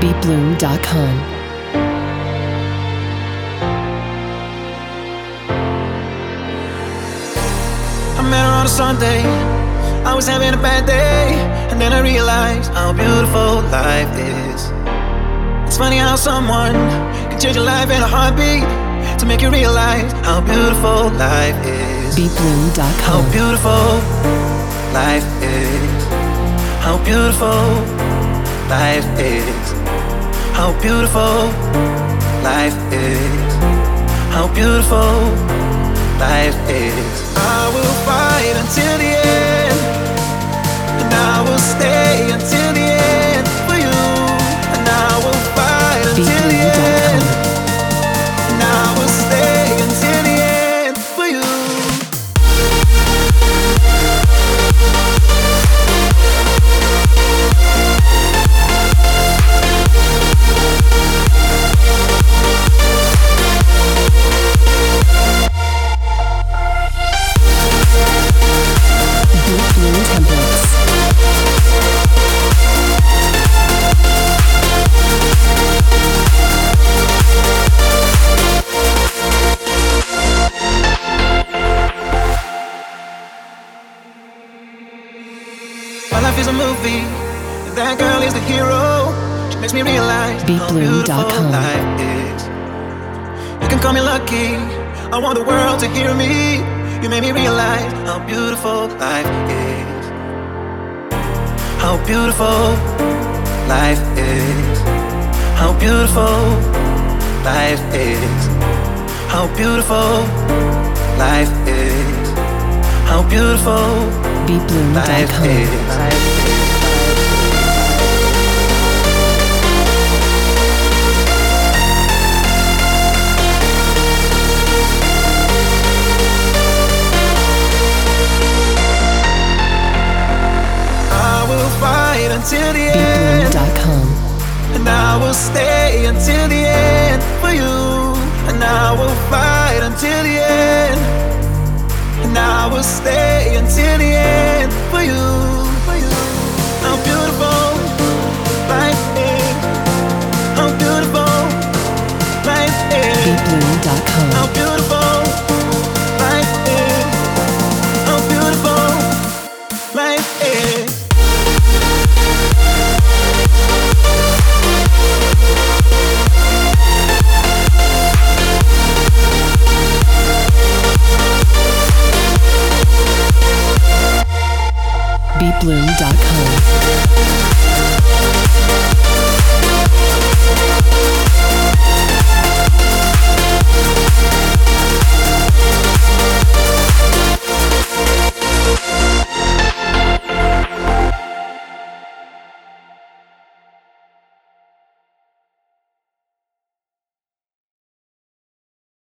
beatbloom.com. I met her on a Sunday. I was having a bad day, and then I realized how beautiful life is. It's funny how someone can change your life in a heartbeat, to make you realize how beautiful life is. beatbloom.com. How beautiful life is. How beautiful life is. How beautiful life is. How beautiful life is. I will fight until the end, and I will stay until the end for you. And I will fight until the end, and I will stay until the end for you. Beatbloom templates. My life is a movie, that girl is the hero. She makes me realize how beautiful life is. You can call me lucky, I want the world to hear me. You made me realize how beautiful life is. How beautiful life is. How beautiful life is. How beautiful life is. How beautiful life beatbloom.com. is. Fight until the end, beatbloom.com. and I will stay until the end for you. And I will fight until the end, and I will stay until the end for you. How beautiful life is. How beautiful life is. beatbloom.com. How beautiful life is. How beautiful life is. beatbloom.com.